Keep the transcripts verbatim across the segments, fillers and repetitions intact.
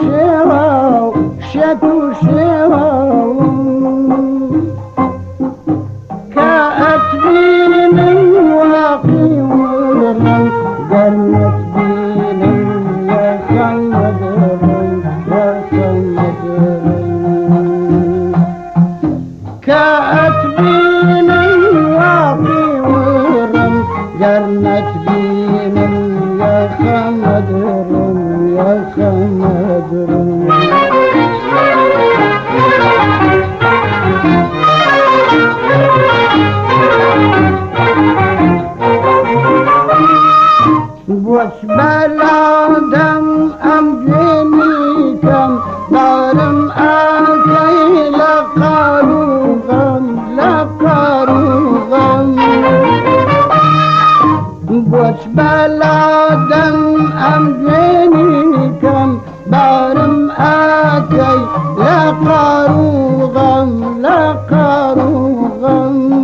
شوا شتو شوا كأتبين من واقي ورم جنة بين يا خمد يا خمد كأتبين واقي ورم جنة بين يا خمد يا خمد وش بلادم ام جني كم دارم اكي لقارو غم لقارو غم وش بلادم ام جني كم دارم اكي لقارو غم لقارو غم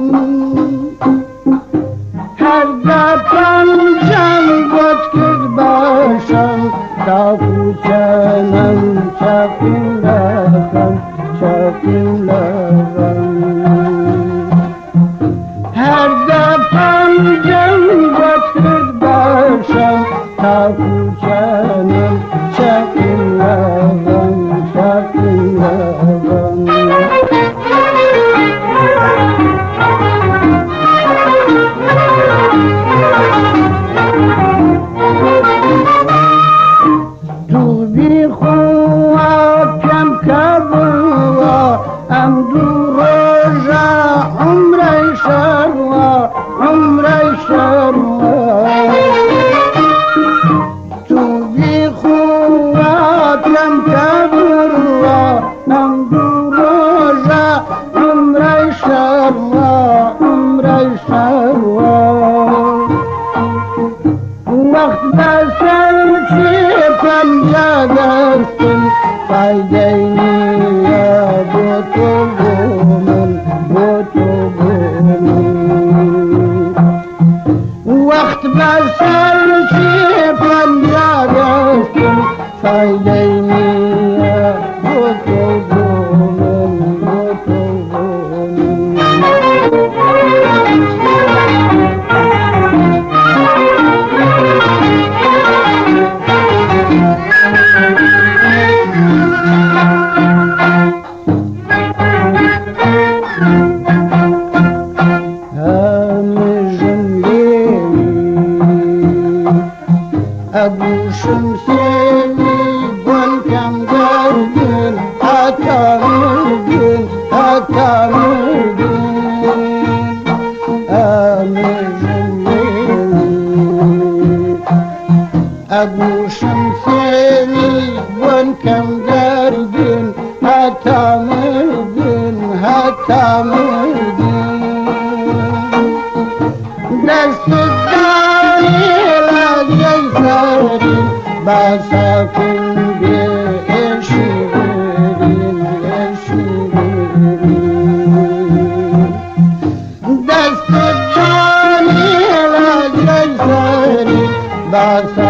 هر دفن جنبت کرد باشم تا کوچنم چاکین لغم چاکین لغم هر دفن جنبت کرد باشم تا کوچنم چاکین لغم چاکین لغم وقت بسن شیفم جگستم فایدینی یا بوتو بومن بوتو بومن وقت بسن شیفم جگستم فایدینی یا بوتو بومن بوتو بومن أبو شمسيني والكم قلبين حتى مردين حتى مردين آمر جميني أبو شمسيني والكم قلبين حتى مردين حتى مردين دست الداري بساكن بإشغالين إشغالين دست الداني لجزاري